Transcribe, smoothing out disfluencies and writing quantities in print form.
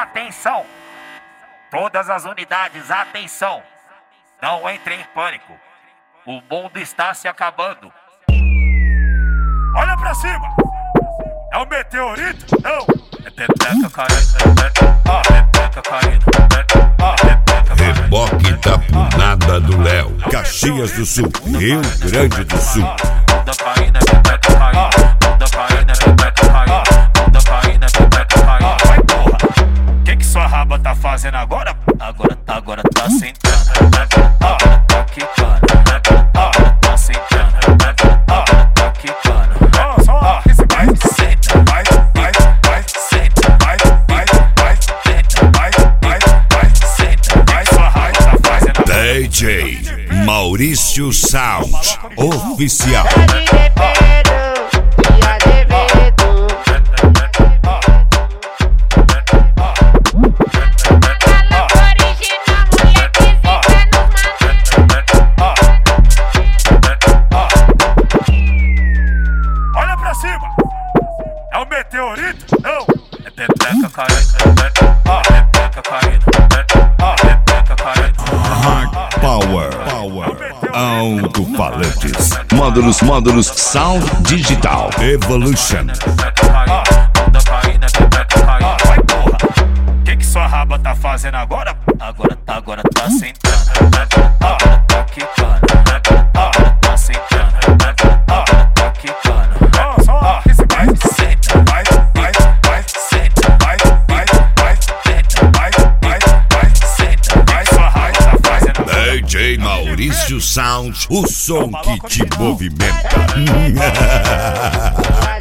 Atenção! Todas as unidades, atenção! Não entrem em pânico. O mundo está se acabando. Olha pra cima! É um meteorito? Não! É pepeca caindo. É pepeca caindo. Reboque da punada do Léo, Caxias do Sul, Rio Grande do Sul. Bunda caindo, é pepeca caindo. Bunda caindo, é pepeca caindo. Bunda caindo, é pepeca caindo. Vai, porra! Que sua raba tá fazendo agora? Agora tá sentando. Agora tá quicando. Agora tá sentando. Agora tá quicando. Só esse vai, senta, vai, senta, vai, senta, vai, sua raba tá fazendo agora. DJ Maurício Sound Oficial. Olha pra cima! É um meteorito? Não! É pepeca caindo. É pepeca caindo. É pepeca caindo. Hard Power Alto-falantes. Módulos Sound Digital Evolution. Bunda caindo, é pepeca caindo. Vai, porra! Que sua raba tá fazendo agora? Agora tá sentando. Agora tá quicando. Agora tá sentando. Agora tá quicando. Só esse vai, senta, vai, senta, vai, senta, vai, senta, vai, sua raba tá fazendo agora. DJ Maurício Sound, o som que te movimenta.